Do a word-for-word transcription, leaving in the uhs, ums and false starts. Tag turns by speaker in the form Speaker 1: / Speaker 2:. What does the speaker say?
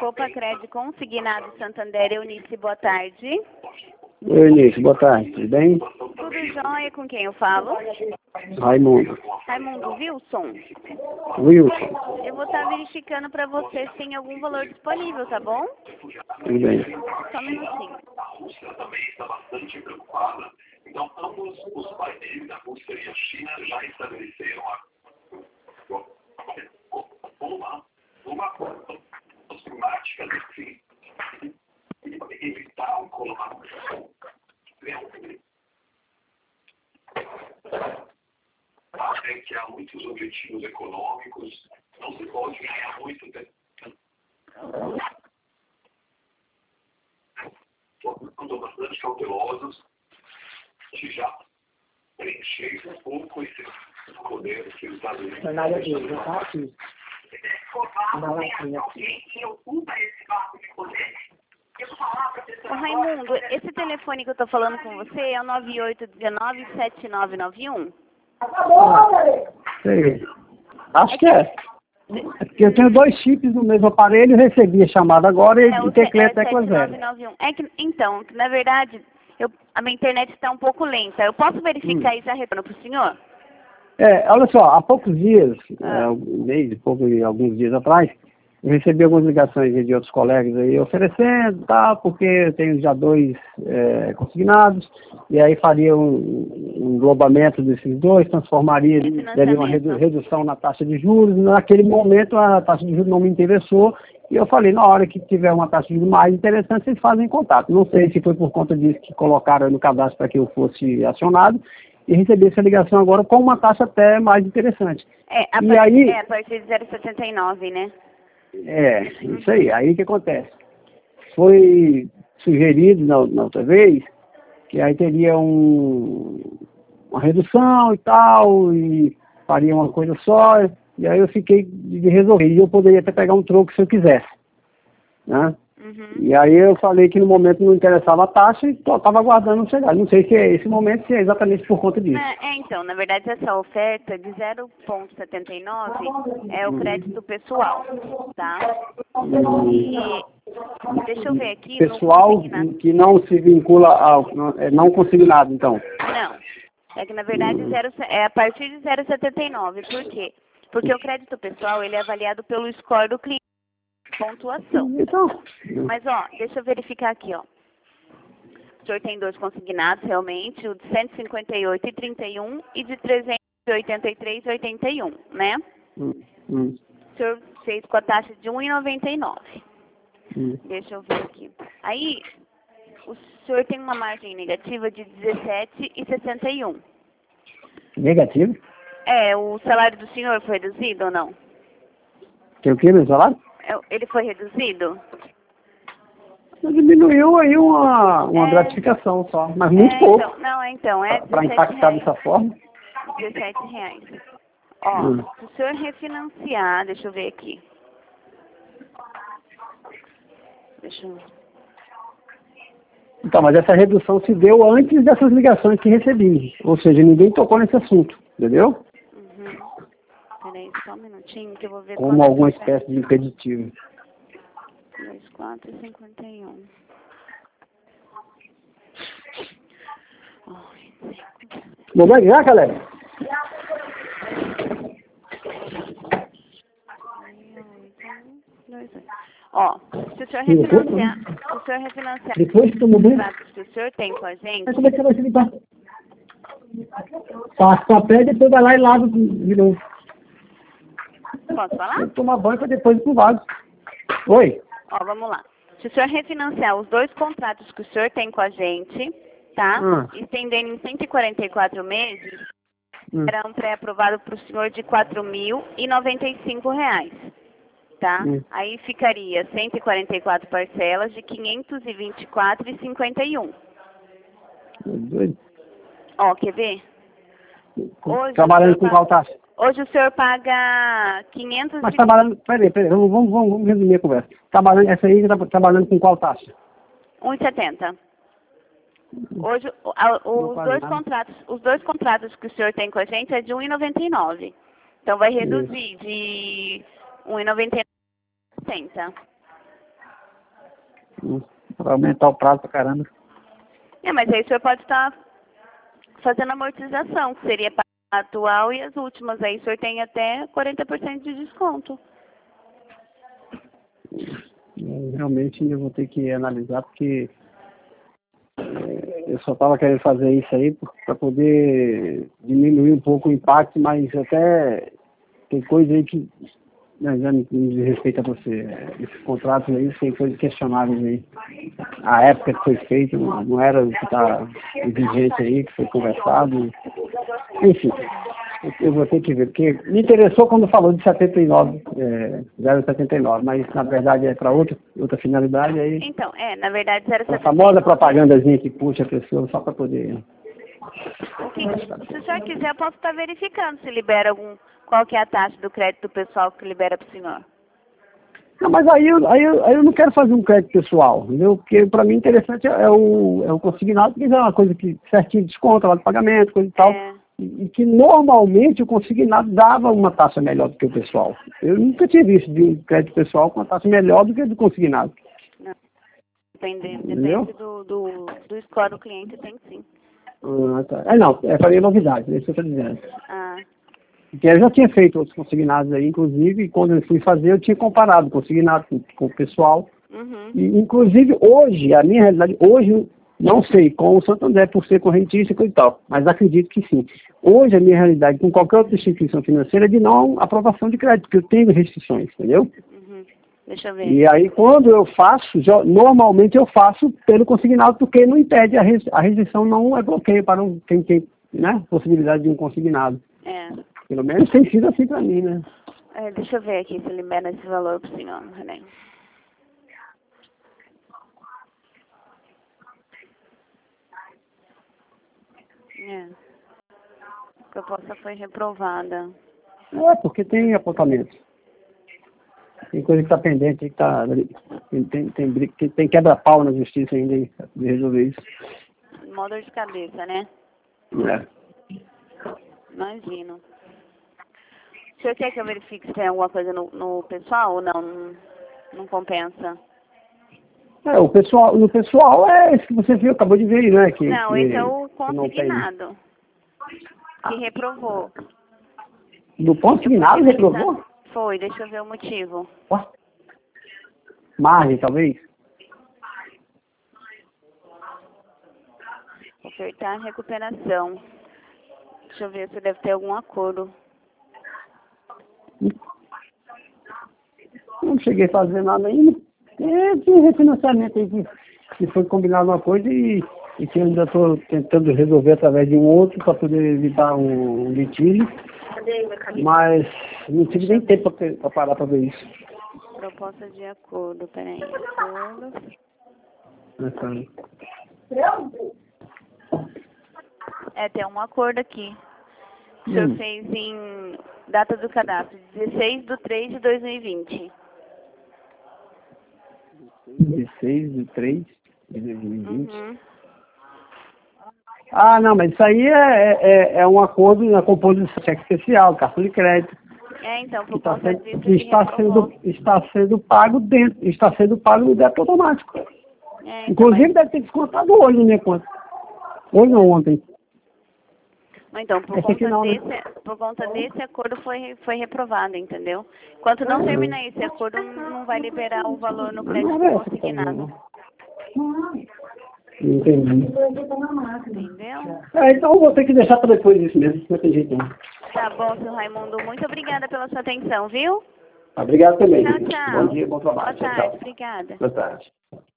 Speaker 1: Copa Cred Consignado Santander, Eunice, boa tarde.
Speaker 2: Oi, Eunice, boa tarde, tudo bem?
Speaker 1: Tudo jóia, com quem eu falo?
Speaker 2: Raimundo.
Speaker 1: Raimundo Wilson.
Speaker 2: Wilson.
Speaker 1: Eu vou estar verificando para você se tem algum valor disponível, tá bom?
Speaker 2: Tudo bem.
Speaker 1: Só um minutinho.
Speaker 3: Também está bastante preocupada. Então, ambos os painéis da Rússia e a China já estabeleceram a uma, uma climática assim, evitar o colaboração. É que há muitos objetivos econômicos, não se pode ganhar muito tempo. São bastante cautelosos, que já preencher um pouco esse poder que os Estados Unidos têm.
Speaker 4: Nada disso, já está aqui.
Speaker 3: Alguém que ocupa esse vácuo de poder. Eu vou falar para a pessoa.
Speaker 1: Ô, Raimundo, esse telefone que eu tô falando com você é o nove oito um nove, sete nove nove um?
Speaker 2: Sei. Acho que é. É porque eu tenho dois chips no mesmo aparelho, recebi a chamada agora e
Speaker 1: É, o
Speaker 2: teclei
Speaker 1: é
Speaker 2: a tecla
Speaker 1: sete nove
Speaker 2: zero.
Speaker 1: nove um. É que, então, na verdade, eu, a minha internet está um pouco lenta. Eu posso verificar
Speaker 2: Hum.
Speaker 1: isso a retorno para o senhor?
Speaker 2: É, olha só, há poucos dias,
Speaker 1: Ah.
Speaker 2: é, um mês, pouco, alguns dias atrás, eu recebi algumas ligações de outros colegas aí oferecendo, tá, porque eu tenho já dois é, consignados, e aí faria um, um englobamento desses dois, transformaria, daria uma redu redução na taxa de juros. Naquele momento a taxa de juros não me interessou, e eu falei, na hora que tiver uma taxa de juros mais interessante, vocês fazem contato. Não sei se foi por conta disso que colocaram no cadastro para que eu fosse acionado, e recebi essa ligação agora com uma taxa até mais interessante.
Speaker 1: É, a,
Speaker 2: E
Speaker 1: par
Speaker 2: aí,
Speaker 1: é, a partir de zero vírgula setenta e nove, né?
Speaker 2: é, isso aí. Aí o que acontece? Foi sugerido na, na outra vez que aí teria um, uma redução e tal, e faria uma coisa só, e aí eu fiquei de resolver. E eu poderia até pegar um troco se eu quisesse, né?
Speaker 1: Uhum.
Speaker 2: E aí eu falei que no momento não interessava a taxa e estava aguardando chegar. Não sei se é esse momento, se é exatamente por conta disso.
Speaker 1: É, é, então, na verdade, essa oferta de zero vírgula setenta e nove é o crédito pessoal, tá? E deixa eu ver aqui.
Speaker 2: Pessoal
Speaker 1: no
Speaker 2: que não se vincula ao... Não, é não consignado, então.
Speaker 1: Não, é que na verdade zero, é a partir de zero vírgula setenta e nove. Por quê? Porque o crédito pessoal ele é avaliado pelo score do cliente, pontuação.
Speaker 2: Então...
Speaker 1: Mas, ó, deixa eu verificar aqui, ó. O senhor tem dois consignados, realmente, o de cento e cinquenta e oito e trinta e um e de trezentos e oitenta e três e oitenta e um, né?
Speaker 2: Hum, hum,
Speaker 1: O senhor fez com a taxa de um vírgula noventa e nove.
Speaker 2: hum.
Speaker 1: Deixa eu ver aqui. Aí, o senhor tem uma margem negativa de dezessete e sessenta e um.
Speaker 2: Negativo?
Speaker 1: É, o salário do senhor foi reduzido ou não?
Speaker 2: Tem o que, meu salário?
Speaker 1: É, ele foi reduzido?
Speaker 2: Diminuiu aí uma, uma
Speaker 1: É.
Speaker 2: gratificação só, mas muito
Speaker 1: é,
Speaker 2: pouco.
Speaker 1: Então, não, então, é
Speaker 2: Para
Speaker 1: dezessete
Speaker 2: impactar
Speaker 1: reais.
Speaker 2: dessa forma.
Speaker 1: dezessete reais. Ó,
Speaker 2: Hum.
Speaker 1: se o senhor refinanciar, deixa eu ver aqui. Deixa eu ver.
Speaker 2: Então, mas essa redução se deu antes dessas ligações que recebi. Ou seja, ninguém tocou nesse assunto, entendeu?
Speaker 1: Uhum. Peraí, só um minutinho que eu vou ver.
Speaker 2: Como
Speaker 1: quanto
Speaker 2: alguma
Speaker 1: que vai.
Speaker 2: espécie de impeditivo.
Speaker 1: dois, quatro e cinquenta e um. Ai,
Speaker 2: Vamos lá já, galera?
Speaker 1: Ó, se o senhor refinanciar, se o senhor refinanciar
Speaker 2: Depois que tomou
Speaker 1: os
Speaker 2: banho,
Speaker 1: contratos que o senhor tem com a gente,
Speaker 2: mas como é que você vai se limpar? Passa o papel e depois vai lá e lava de novo.
Speaker 1: posso falar?
Speaker 2: Tomar banho para depois ir pro vaso. Oi?
Speaker 1: Ó, vamos lá. Se o senhor refinanciar os dois contratos que o senhor tem com a gente, tá?
Speaker 2: Hum.
Speaker 1: Estendendo em cento e quarenta e quatro meses,
Speaker 2: Hum.
Speaker 1: será um pré-aprovado para o senhor de quatro mil e noventa e cinco reais, tá?
Speaker 2: Hum.
Speaker 1: Aí ficaria cento e quarenta e quatro parcelas de quinhentos e vinte e quatro reais e cinquenta e um.
Speaker 2: Doido.
Speaker 1: Ó, quer ver? Hoje
Speaker 2: Trabalhando
Speaker 1: o
Speaker 2: com
Speaker 1: senhor
Speaker 2: qual taxa?
Speaker 1: Hoje o senhor paga quinhentos
Speaker 2: Mas
Speaker 1: e...
Speaker 2: trabalhando, peraí, peraí, vamos, vamos, vamos, vamos resumir a conversa. Trabalhando, essa aí tá trabalhando com qual taxa?
Speaker 1: um e setenta. Hoje, o- a-
Speaker 2: Não
Speaker 1: os
Speaker 2: quase
Speaker 1: dois
Speaker 2: nada.
Speaker 1: contratos, os dois contratos que o senhor tem com a gente é de um e noventa e nove. Então vai reduzir de um e noventa e nove a setenta.
Speaker 2: Para aumentar o prazo pra caramba.
Speaker 1: É, mas aí o senhor pode estar fazendo amortização, que seria para a atual e as últimas. Aí o senhor tem até quarenta por cento de desconto.
Speaker 2: Realmente eu vou ter que analisar, porque é, eu só estava querendo fazer isso aí para poder diminuir um pouco o impacto, mas até tem coisa aí que né, já não diz respeito a você. Esses contratos aí tem coisas questionáveis aí. A época que foi feito não, não era o que está exigente aí, que foi conversado. Enfim, eu vou ter que ver, porque me interessou quando falou de setenta e nove, é, zero vírgula setenta e nove, mas na verdade é para outra, outra finalidade aí.
Speaker 1: Então, é, na verdade zero vírgula setenta e nove.
Speaker 2: A famosa propagandazinha que puxa a pessoa só para poder.
Speaker 1: O que, se o senhor quiser, eu posso estar verificando se libera algum. Qual que é a taxa do crédito pessoal que libera para o senhor?
Speaker 2: Não, mas aí eu, aí, eu, aí eu não quero fazer um crédito pessoal, entendeu? Porque para mim interessante é o, é o consignado, porque é uma coisa que certinho desconta lá do pagamento, coisa e tal.
Speaker 1: É.
Speaker 2: E, e que normalmente o consignado dava uma taxa melhor do que o pessoal. Eu nunca tinha visto de um crédito pessoal com uma taxa melhor do que a do consignado.
Speaker 1: Não. Depende,
Speaker 2: Entendeu?
Speaker 1: depende do, do, do score do cliente, tem sim.
Speaker 2: Ah, tá. É, não, é para mim é novidade, é isso que eu estou dizendo.
Speaker 1: Ah.
Speaker 2: Porque eu já tinha feito outros consignados aí, inclusive, e quando eu fui fazer, eu tinha comparado o consignado com, com o pessoal.
Speaker 1: Uhum.
Speaker 2: E, inclusive, hoje, a minha realidade, hoje, não sei, com o Santander, por ser correntista e coisa e tal, mas acredito que sim. Hoje, a minha realidade, com qualquer outra instituição financeira, é de não aprovação de crédito, porque eu tenho restrições, entendeu?
Speaker 1: Uhum. Deixa eu ver.
Speaker 2: E aí, quando eu faço, já, normalmente eu faço pelo consignado, porque não impede, a, res, a restrição não é bloqueio para um, quem tem né, possibilidade de um consignado.
Speaker 1: É.
Speaker 2: Pelo menos tem sido assim para mim, né?
Speaker 1: É, deixa eu ver aqui se libera esse valor para o senhor, René. É. A proposta foi reprovada.
Speaker 2: É, porque tem apontamento. Tem coisa que está pendente, que tá, tem, tem, tem, tem, tem quebra-pau na justiça ainda de resolver isso.
Speaker 1: Mó dor de cabeça, né?
Speaker 2: É.
Speaker 1: Imagino. O senhor quer que eu verifique se tem alguma coisa no, no pessoal ou não? Não, não compensa?
Speaker 2: É, o pessoal, no pessoal é esse que você viu, acabou de ver aí, né? Que,
Speaker 1: Não,
Speaker 2: que,
Speaker 1: esse é o
Speaker 2: que não tem.
Speaker 1: consignado. Que reprovou.
Speaker 2: Do consignado reprovou?
Speaker 1: Foi, deixa eu ver o motivo.
Speaker 2: Ué? Margem, talvez?
Speaker 1: Ofertar recuperação. Deixa eu ver se deve ter algum acordo.
Speaker 2: Não cheguei a fazer nada ainda. É, tinha refinanciamento aí que, que foi combinado uma coisa e, e que eu ainda estou tentando resolver através de um outro para poder evitar um, um litígio. Mas não tive nem tempo para parar para ver isso.
Speaker 1: Proposta de acordo, peraí. Acordo. É, tem um acordo aqui. O senhor
Speaker 2: Hum.
Speaker 1: fez em data do cadastro, dezesseis de três de dois mil e vinte.
Speaker 2: dezesseis de três de dois mil e vinte.
Speaker 1: Uhum.
Speaker 2: Ah, não, mas isso aí é, é, é um acordo na composição de cheque especial, cartão de crédito.
Speaker 1: É, então, por
Speaker 2: Que está
Speaker 1: conta
Speaker 2: sendo,
Speaker 1: disso
Speaker 2: que
Speaker 1: que
Speaker 2: está
Speaker 1: reprovou.
Speaker 2: sendo, está sendo pago dentro, está sendo pago no débito automático.
Speaker 1: É, então,
Speaker 2: Inclusive deve ter descontado hoje na minha conta. Hoje não, ontem.
Speaker 1: mas, então, por
Speaker 2: Esse aqui
Speaker 1: conta,
Speaker 2: não, né?
Speaker 1: desse, por conta desse acordo foi, foi reprovado, entendeu? Enquanto não terminar esse acordo, não vai liberar o valor no crédito
Speaker 2: Não é essa que tá
Speaker 1: consignado.
Speaker 2: vendo. Entendi.
Speaker 1: Entendeu?
Speaker 2: É, então eu vou ter que deixar para depois isso mesmo, não tem jeito não.
Speaker 1: Tá bom, seu Raimundo. Muito obrigada pela sua atenção, viu?
Speaker 2: Obrigado também.
Speaker 1: Tchau, tchau.
Speaker 2: Bom dia, bom trabalho.
Speaker 1: Boa
Speaker 2: Tchau,
Speaker 1: tarde,
Speaker 2: tchau.
Speaker 1: obrigada.
Speaker 2: Boa tarde.